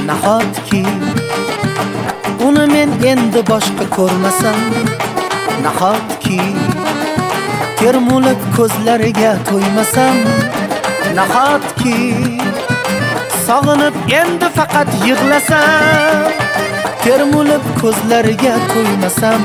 Nahotki uni men endi boshqa ko'rmasam, nahotki termulib ko'zlariga to'ymasam, nahotki sog'inib endi faqat yig'lasam, termulib ko'zlariga to'ymasam.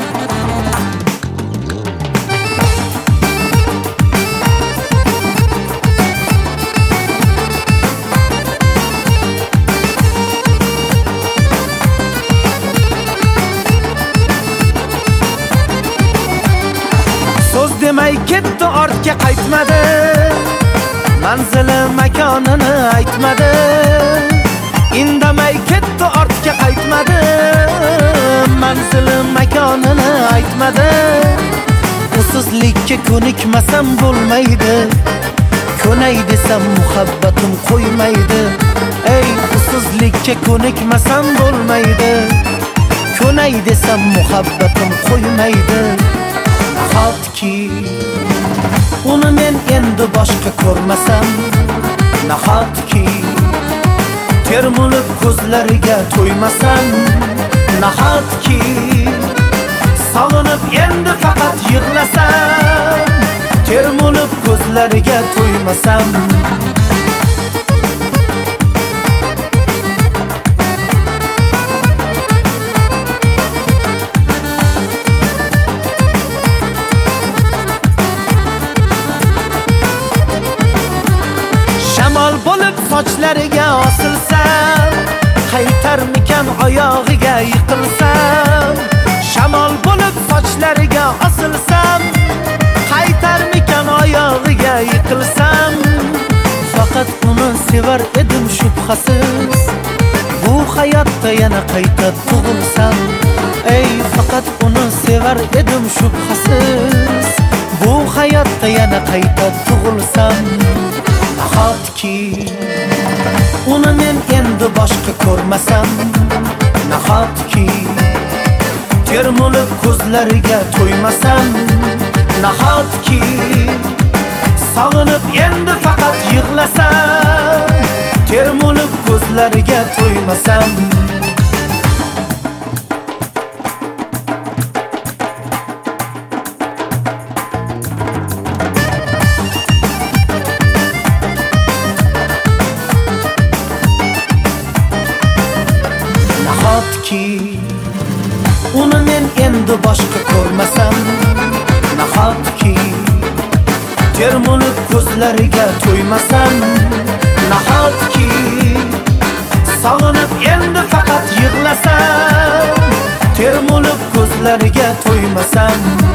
So'z demay ketdi, ortga qaytmadi, manzili makonini aytmadi. Indamay ketdi, ortga qaytmadi, manzili makonini aytmadi. Usizlikka ko'nikmasam bo'lmaydi, ko'nay desam muhabbatim qo'ymaydi. Ey, usizlikka ko'nikmasam bo'lmaydi, ko'nay desam muhabbatim qo'ymaydi. Nahotki uni men endi boshqa ko'rmasam, nahotki termulib ko'zlariga to'ymasam, nahotki sog'inib endi faqat yig'lasam, termulib ko'zlariga to'ymasam. Shamol bo'lib sochlariga osilsam, qaytarmikan oyog'iga yiqilsam. Shamol bo'lib sochlariga osilsam, qaytarmikan oyog'iga yiqilsam. Faqat uni sevar edim shubhasiz, bu hayotda yana qayta tug'ilsam. Ey, faqat uni sevar edim shubhasiz, bu hayotda yana qayta tug'ilsam. Nahotki uni men endi boshqa ko'rmasam, nahotki termulib ko'zlariga to'ymasam, nahotki sog'inib endi faqat yig'lasam, termulib ko'zlariga to'ymasam. Nahotki uni men endi boshqa ko'rmasam, nahotki termulib ko'zlariga to'ymasam, nahotki sog'inib endi faqat yig'lasam, termulib ko'zlariga to'ymasam.